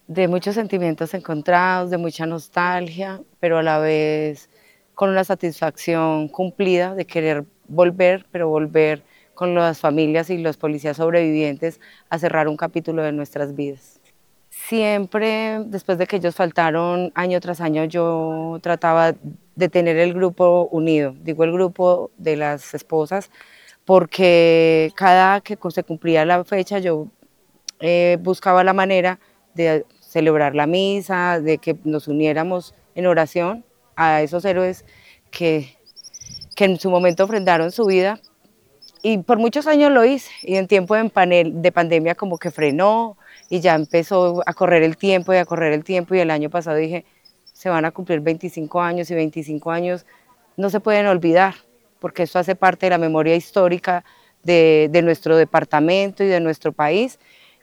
de muchos sentimientos encontrados, de mucha nostalgia, pero a la vez con una satisfacción cumplida de querer volver, pero volver con las familias y los policías sobrevivientes a cerrar un capítulo de nuestras vidas. Siempre, después de que ellos faltaron año tras año, yo trataba de tener el grupo unido, digo el grupo de las esposas, porque cada que se cumplía la fecha yo buscaba la manera de celebrar la misa, de que nos uniéramos en oración a esos héroes que, que en su momento ofrendaron su vida. Y por muchos años lo hice, y en tiempo de pandemia como que frenó, y ya empezó a correr el tiempo y a correr el tiempo, y el año pasado dije, se van a cumplir 25 años, y 25 años no se pueden olvidar, porque esto hace parte de la memoria histórica de nuestro departamento y de nuestro país,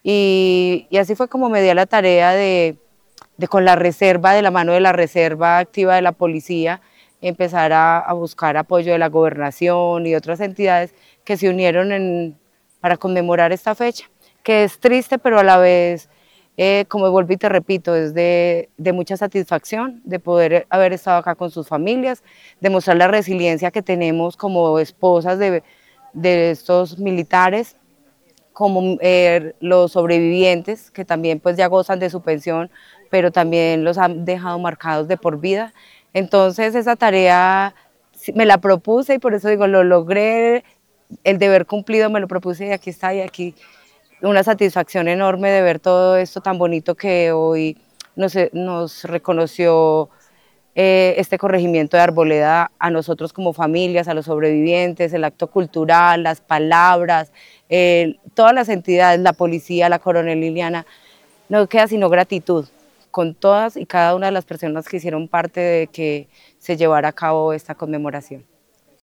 y así fue como me di a la tarea de con la reserva, de la mano de la reserva activa de la policía, empezar a buscar apoyo de la gobernación y otras entidades que se unieron para conmemorar esta fecha, que es triste, pero a la vez, como vuelvo y te repito, es de mucha satisfacción de poder haber estado acá con sus familias, de mostrar la resiliencia que tenemos como esposas de estos militares, como los sobrevivientes, que también pues ya gozan de su pensión, pero también los han dejado marcados de por vida. Entonces esa tarea me la propuse y por eso digo, lo logré, el deber cumplido me lo propuse y aquí está, y aquí una satisfacción enorme de ver todo esto tan bonito que hoy nos reconoció este corregimiento de Arboleda a nosotros como familias, a los sobrevivientes, el acto cultural, las palabras, todas las entidades, la policía, la coronel Liliana, no queda sino gratitud con todas y cada una de las personas que hicieron parte de que se llevara a cabo esta conmemoración.